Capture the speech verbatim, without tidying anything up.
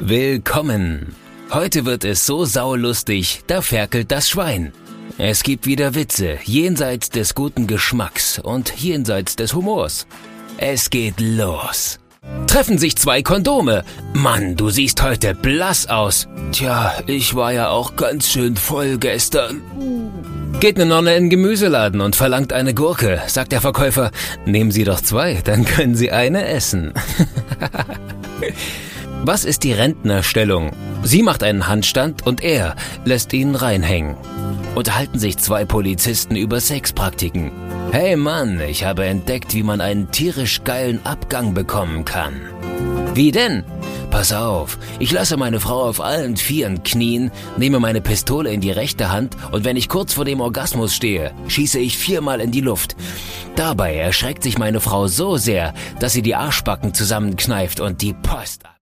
Willkommen! Heute wird es so saulustig, da ferkelt das Schwein. Es gibt wieder Witze, jenseits des guten Geschmacks und jenseits des Humors. Es geht los. Treffen sich zwei Kondome. Mann, du siehst heute blass aus. Tja, ich war ja auch ganz schön voll gestern. Geht eine Nonne in den Gemüseladen und verlangt eine Gurke, sagt der Verkäufer. Nehmen Sie doch zwei, dann können Sie eine essen. Was ist die Rentnerstellung? Sie macht einen Handstand und er lässt ihn reinhängen. Unterhalten sich zwei Polizisten über Sexpraktiken. Hey Mann, ich habe entdeckt, wie man einen tierisch geilen Abgang bekommen kann. Wie denn? Pass auf, ich lasse meine Frau auf allen Vieren knien, nehme meine Pistole in die rechte Hand und wenn ich kurz vor dem Orgasmus stehe, schieße ich viermal in die Luft. Dabei erschreckt sich meine Frau so sehr, dass sie die Arschbacken zusammenkneift und die Post ab.